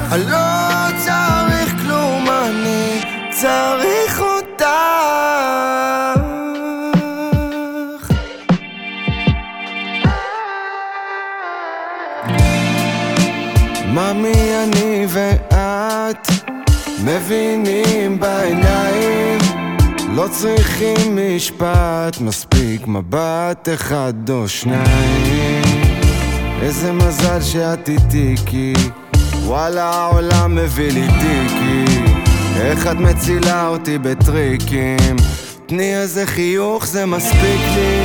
אני לא צריך כלום, אני צריך אותך. ממי אני ואת מבינים בעיניים, לא צריכים משפט, מספיק מבט אחד או שניים. איזה מזל שאת איתי, כי וואלה העולם מביא לי טיקי. איך את מצילה אותי בטריקים, תני איזה חיוך זה מספיק לי.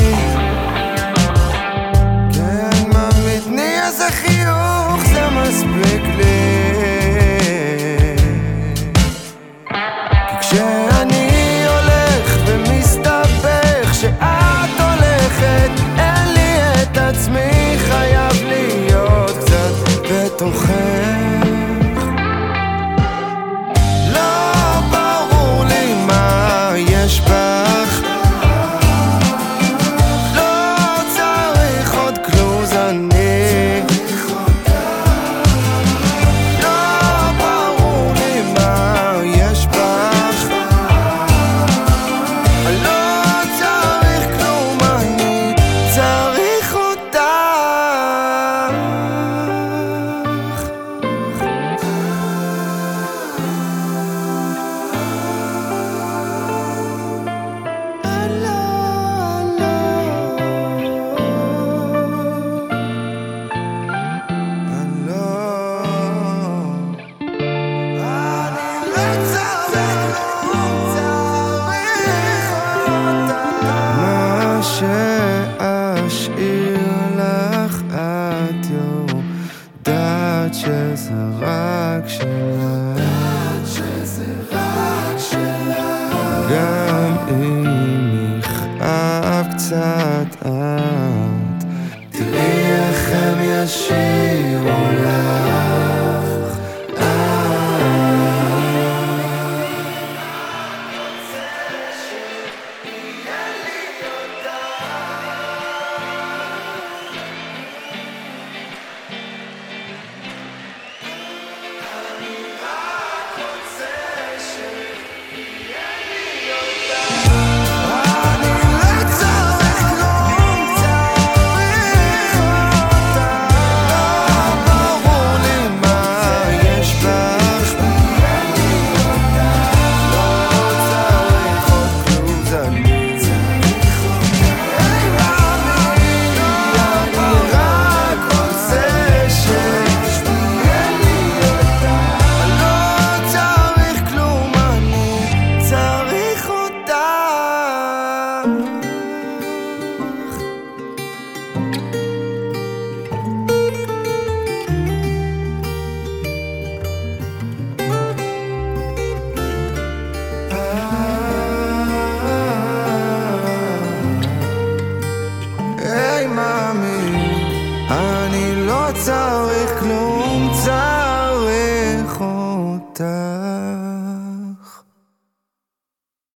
כן ממי תני איזה חיוך זה מספיק לי. כשאני הולך ומסתבך שאת הולכת, אין לי את עצמי, חייב להיות קצת בתוכך. לא ברור לי מה יש בך, לא צריך עוד קלוז, אני לא ברור לי מה יש בך, לא צריך כלום, אני צריך אותך. מה שאשאיר לך את יודעת שזה רק שלך, גם אם יכאב קצת את תראי איך הם ישיר